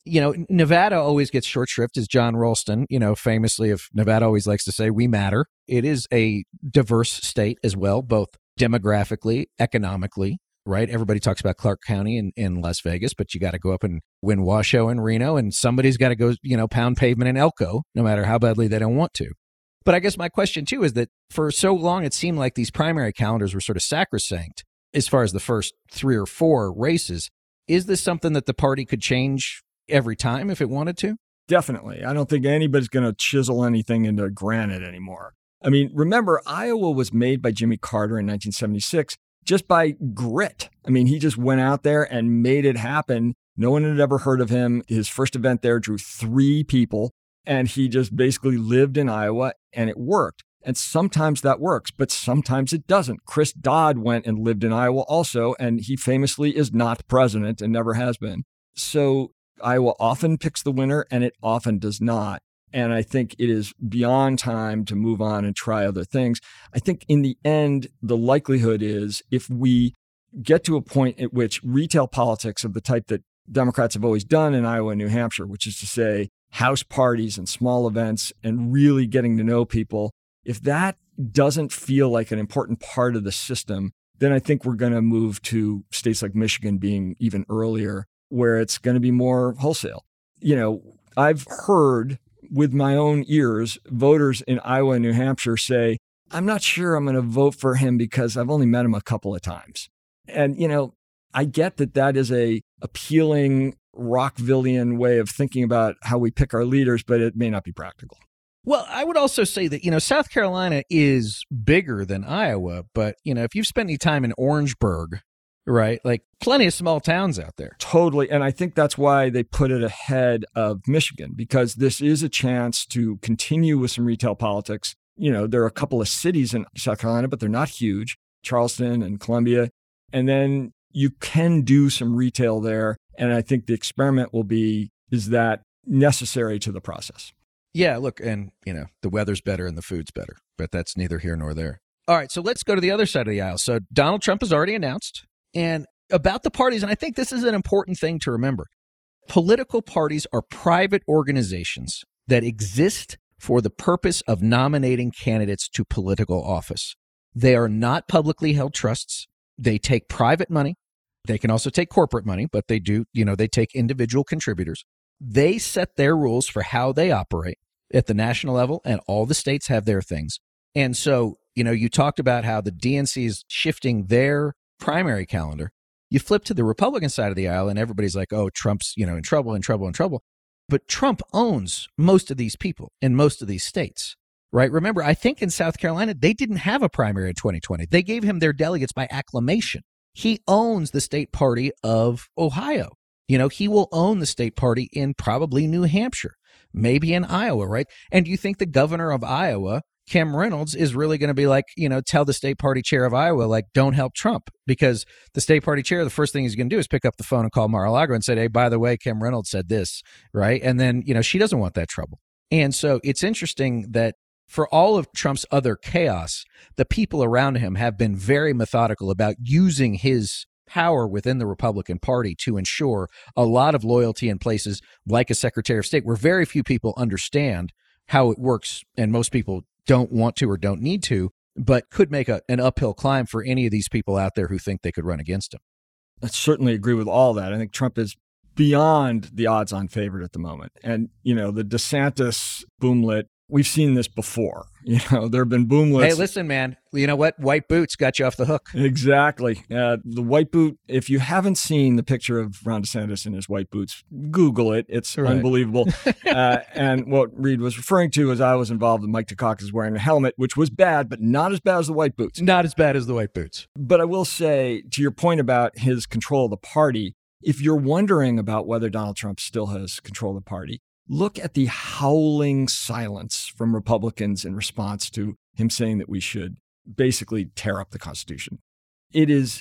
Nevada always gets short shrift, as John Ralston, famously of Nevada always likes to say, we matter. It is a diverse state as well, both demographically, economically. Right? Everybody talks about Clark County in Las Vegas, but you got to go up and win Washoe and Reno, and somebody's got to go, pound pavement in Elko, no matter how badly they don't want to. But I guess my question, too, is that for so long, it seemed like these primary calendars were sort of sacrosanct as far as the first 3 or 4 races. Is this something that the party could change every time if it wanted to? Definitely. I don't think anybody's going to chisel anything into granite anymore. I mean, remember, Iowa was made by Jimmy Carter in 1976. Just by grit. I mean, he just went out there and made it happen. No one had ever heard of him. His first event there drew 3 people, and he just basically lived in Iowa, and it worked. And sometimes that works, but sometimes it doesn't. Chris Dodd went and lived in Iowa also, and he famously is not president and never has been. So Iowa often picks the winner, and it often does not. And I think it is beyond time to move on and try other things. I think in the end, the likelihood is if we get to a point at which retail politics of the type that Democrats have always done in Iowa and New Hampshire, which is to say house parties and small events and really getting to know people, if that doesn't feel like an important part of the system, then I think we're going to move to states like Michigan being even earlier, where it's going to be more wholesale. I've heard with my own ears, voters in Iowa and New Hampshire say, I'm not sure I'm going to vote for him because I've only met him a couple of times. And, I get that is a appealing Rockvillian way of thinking about how we pick our leaders, but it may not be practical. Well, I would also say that, South Carolina is bigger than Iowa, but, if you've spent any time in Orangeburg, right, like plenty of small towns out there. Totally. And I think that's why they put it ahead of Michigan, because this is a chance to continue with some retail politics. There are a couple of cities in South Carolina, but they're not huge, Charleston and Columbia. And then you can do some retail there. And I think the experiment will be, is that necessary to the process? Yeah, look, and, the weather's better and the food's better, but that's neither here nor there. All right, so let's go to the other side of the aisle. So Donald Trump has already announced, and about the parties, and I think this is an important thing to remember. Political parties are private organizations that exist for the purpose of nominating candidates to political office. They are not publicly held trusts. They take private money. They can also take corporate money, but they do, they take individual contributors. They set their rules for how they operate at the national level, and all the states have their things. And so, you talked about how the DNC is shifting their primary calendar. You flip to the Republican side of the aisle and everybody's like, oh, Trump's, in trouble. But Trump owns most of these people in most of these states, right? Remember, I think in South Carolina, they didn't have a primary in 2020. They gave him their delegates by acclamation. He owns the state party of Ohio. He will own the state party in probably New Hampshire, maybe in Iowa, right? And do you think the governor of Iowa, Kim Reynolds, is really going to be like, tell the state party chair of Iowa, like, don't help Trump? Because the state party chair, the first thing he's going to do is pick up the phone and call Mar-a-Lago and say, hey, by the way, Kim Reynolds said this, right? And then, she doesn't want that trouble. And so it's interesting that for all of Trump's other chaos, the people around him have been very methodical about using his power within the Republican Party to ensure a lot of loyalty in places like a Secretary of State, where very few people understand how it works, and most people don't want to or don't need to, but could make an uphill climb for any of these people out there who think they could run against him. I certainly agree with all that. I think Trump is beyond the odds-on favorite at the moment. And, the DeSantis boomlet, we've seen this before. There have been boomlets. Hey, listen, man, you know what? White boots got you off the hook. Exactly. The white boot, if you haven't seen the picture of Ron DeSantis in his white boots, Google it. It's right. Unbelievable. And what Reed was referring to is I was involved with Mike Dukakis wearing a helmet, which was bad, but not as bad as the white boots. Not as bad as the white boots. But I will say, to your point about his control of the party, if you're wondering about whether Donald Trump still has control of the party, look at the howling silence from Republicans in response to him saying that we should basically tear up the Constitution. It is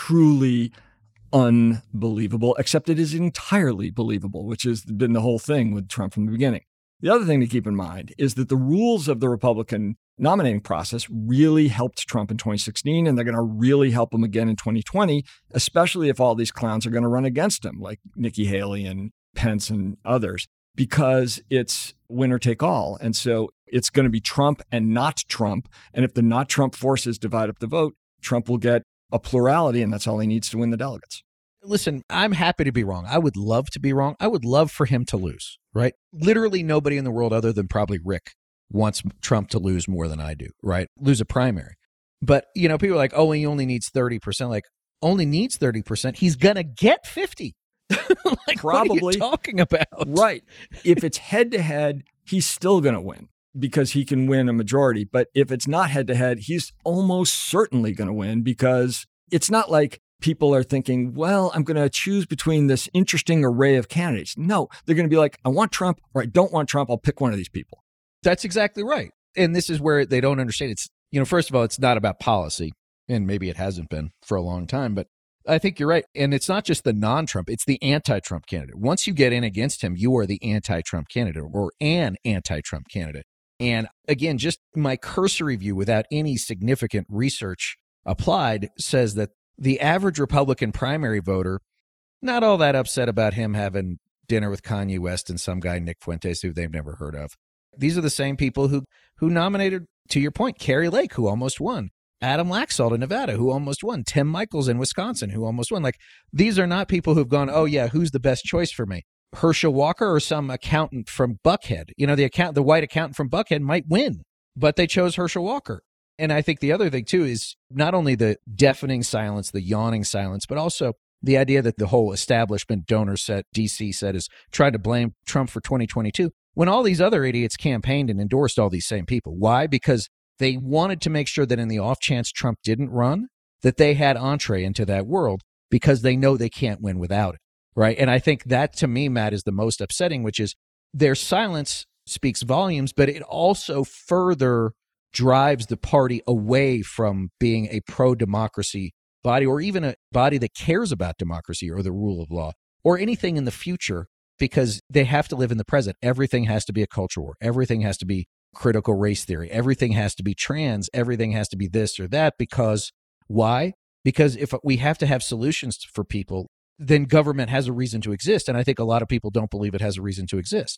truly unbelievable, except it is entirely believable, which has been the whole thing with Trump from the beginning. The other thing to keep in mind is that the rules of the Republican nominating process really helped Trump in 2016, and they're going to really help him again in 2020, especially if all these clowns are going to run against him, like Nikki Haley and Pence and others, because it's winner take all. And so it's going to be Trump and not Trump. And if the not Trump forces divide up the vote, Trump will get a plurality, and that's all he needs to win the delegates. Listen, I'm happy to be wrong. I would love to be wrong. I would love for him to lose, right? Literally nobody in the world other than probably Rick wants Trump to lose more than I do, right? Lose a primary. But, people are like, oh, he only needs 30%. Like, only needs 30%. He's going to get 50. Like, probably. What are you talking about? Right. If it's head to head, he's still going to win because he can win a majority. But if it's not head to head, he's almost certainly going to win, because it's not like people are thinking, well, I'm going to choose between this interesting array of candidates. No, they're going to be like, I want Trump or I don't want Trump. I'll pick one of these people. That's exactly right. And this is where they don't understand. It's, first of all, it's not about policy, and maybe it hasn't been for a long time, but I think you're right. And it's not just the non-Trump, it's the anti-Trump candidate. Once you get in against him, you are the anti-Trump candidate or an anti-Trump candidate. And again, just my cursory view without any significant research applied says that the average Republican primary voter, not all that upset about him having dinner with Kanye West and some guy, Nick Fuentes, who they've never heard of. These are the same people who nominated, to your point, Kari Lake, who almost won. Adam Laxalt in Nevada, who almost won. Tim Michaels in Wisconsin, who almost won. Like, these are not people who've gone, oh, yeah, who's the best choice for me? Herschel Walker or some accountant from Buckhead? The white accountant from Buckhead might win, but they chose Herschel Walker. And I think the other thing, too, is not only the deafening silence, the yawning silence, but also the idea that the whole establishment donor set, DC set, is trying to blame Trump for 2022, when all these other idiots campaigned and endorsed all these same people. Why? Because they wanted to make sure that in the off chance Trump didn't run, that they had entree into that world, because they know they can't win without it, right? And I think that, to me, Matt, is the most upsetting, which is their silence speaks volumes, but it also further drives the party away from being a pro-democracy body, or even a body that cares about democracy or the rule of law or anything in the future, because they have to live in the present. Everything has to be a culture war. Everything has to be critical race theory. Everything has to be trans. Everything has to be this or that. Because why? Because if we have to have solutions for people, then government has a reason to exist. And I think a lot of people don't believe it has a reason to exist.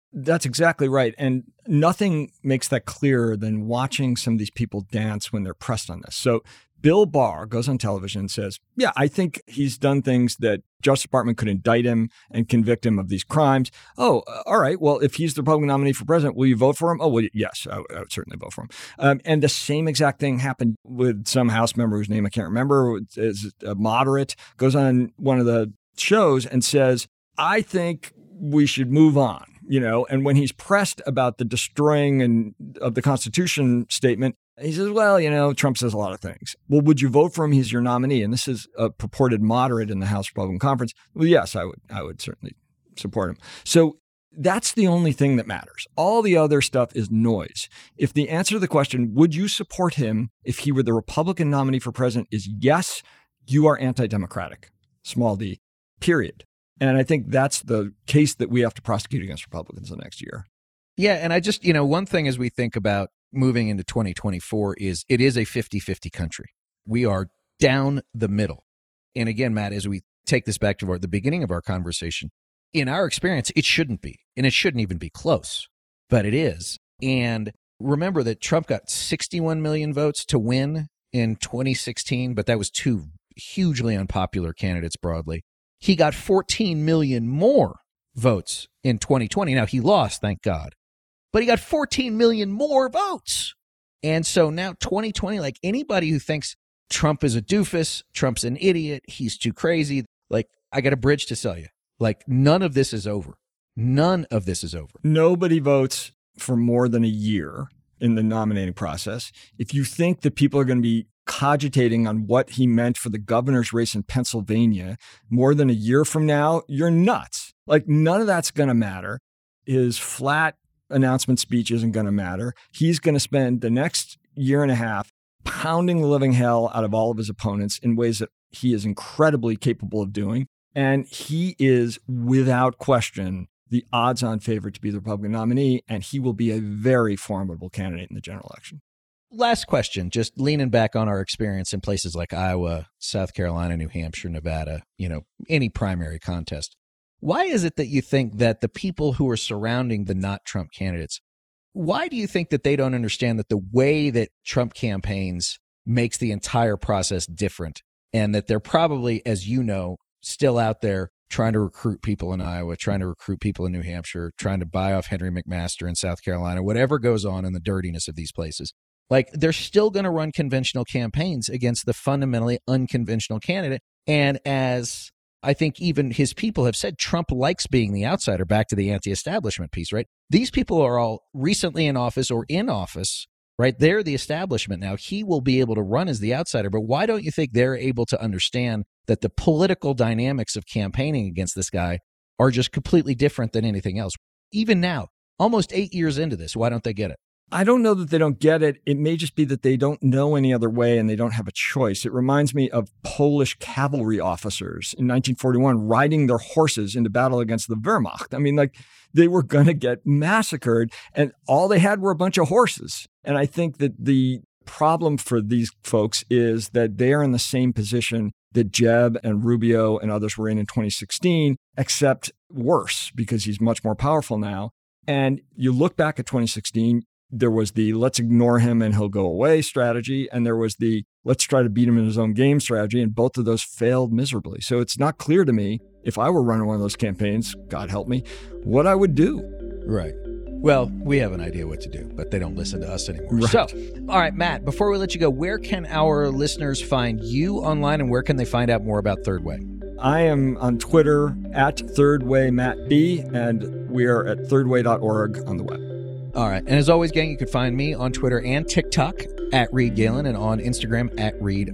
That's exactly right. And nothing makes that clearer than watching some of these people dance when they're pressed on this. So Bill Barr goes on television and says, yeah, I think he's done things that Justice Department could indict him and convict him of these crimes. Oh, all right. Well, if he's the Republican nominee for president, will you vote for him? Oh, well, yes, I would certainly vote for him. And the same exact thing happened with some House member whose name I can't remember, is a moderate, goes on one of the shows and says, I think we should move on. And when he's pressed about the destroying of the Constitution statement, he says, well, Trump says a lot of things. Well, would you vote for him? He's your nominee. And this is a purported moderate in the House Republican Conference. Well, yes, I would certainly support him. So that's the only thing that matters. All the other stuff is noise. If the answer to the question, would you support him if he were the Republican nominee for president, is yes, you are anti-democratic, small d, period. And I think that's the case that we have to prosecute against Republicans the next year. Yeah. And I just, one thing as we think about moving into 2024 is it is a 50-50 country. We are down the middle. And again, Matt, as we take this back to the beginning of our conversation, in our experience, it shouldn't be. And it shouldn't even be close, but it is. And remember that Trump got 61 million votes to win in 2016, but that was two hugely unpopular candidates broadly. He got 14 million more votes in 2020. Now, he lost, thank God, but he got 14 million more votes. And so now 2020, like anybody who thinks Trump is a doofus, Trump's an idiot, he's too crazy, like I got a bridge to sell you. Like none of this is over. None of this is over. Nobody votes for more than a year in the nominating process. If you think that people are going to be cogitating on what he meant for the governor's race in Pennsylvania more than a year from now, you're nuts. Like none of that's going to matter. His flat announcement speech isn't going to matter. He's going to spend the next year and a half pounding the living hell out of all of his opponents in ways that he is incredibly capable of doing. And he is, without question, the odds-on favorite to be the Republican nominee, and he will be a very formidable candidate in the general election. Last question, just leaning back on our experience in places like Iowa, South Carolina, New Hampshire, Nevada, any primary contest. Why is it that you think that the people who are surrounding the not Trump candidates, why do you think that they don't understand that the way that Trump campaigns makes the entire process different and that they're probably, as you know, still out there trying to recruit people in Iowa, trying to recruit people in New Hampshire, trying to buy off Henry McMaster in South Carolina, whatever goes on in the dirtiness of these places? Like, they're still going to run conventional campaigns against the fundamentally unconventional candidate. And as I think even his people have said, Trump likes being the outsider, back to the anti-establishment piece, right? These people are all recently in office or in office, right? They're the establishment now. He will be able to run as the outsider. But why don't you think they're able to understand that the political dynamics of campaigning against this guy are just completely different than anything else? Even now, almost 8 years into this, why don't they get it? I don't know that they don't get it. It may just be that they don't know any other way and they don't have a choice. It reminds me of Polish cavalry officers in 1941 riding their horses into battle against the Wehrmacht. I mean, like, they were going to get massacred and all they had were a bunch of horses. And I think that the problem for these folks is that they are in the same position that Jeb and Rubio and others were in 2016, except worse because he's much more powerful now. And you look back at 2016, there was the let's ignore him and he'll go away strategy. And there was the let's try to beat him in his own game strategy. And both of those failed miserably. So it's not clear to me, if I were running one of those campaigns, God help me, what I would do. Right. Well, we have an idea what to do, but they don't listen to us anymore. Right. So, all right, Matt, before we let you go, where can our listeners find you online and where can they find out more about Third Way? I am on Twitter at ThirdWayMattB, and we are at thirdway.org on the web. All right. And as always, gang, you can find me on Twitter and TikTok at Reed Galen and on Instagram at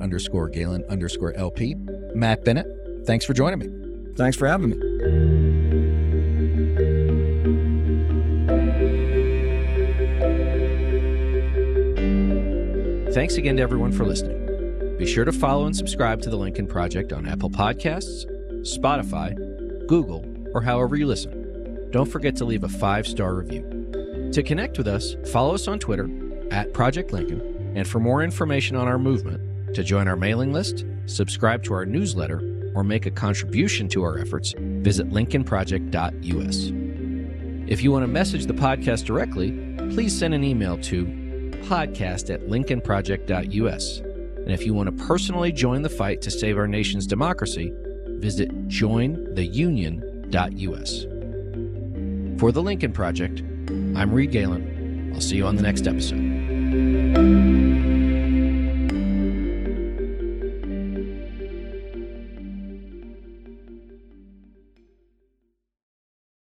Reed_Galen_LP. Matt Bennett, thanks for joining me. Thanks for having me. Thanks again to everyone for listening. Be sure to follow and subscribe to The Lincoln Project on Apple Podcasts, Spotify, Google, or however you listen. Don't forget to leave a 5-star review. To connect with us, follow us on Twitter at Project Lincoln, and for more information on our movement, to join our mailing list, subscribe to our newsletter, or make a contribution to our efforts, visit lincolnproject.us. If you want to message the podcast directly, please send an email to podcast@lincolnproject.us. And if you want to personally join the fight to save our nation's democracy, visit jointheunion.us. For the Lincoln Project, I'm Reed Galen. I'll see you on the next episode.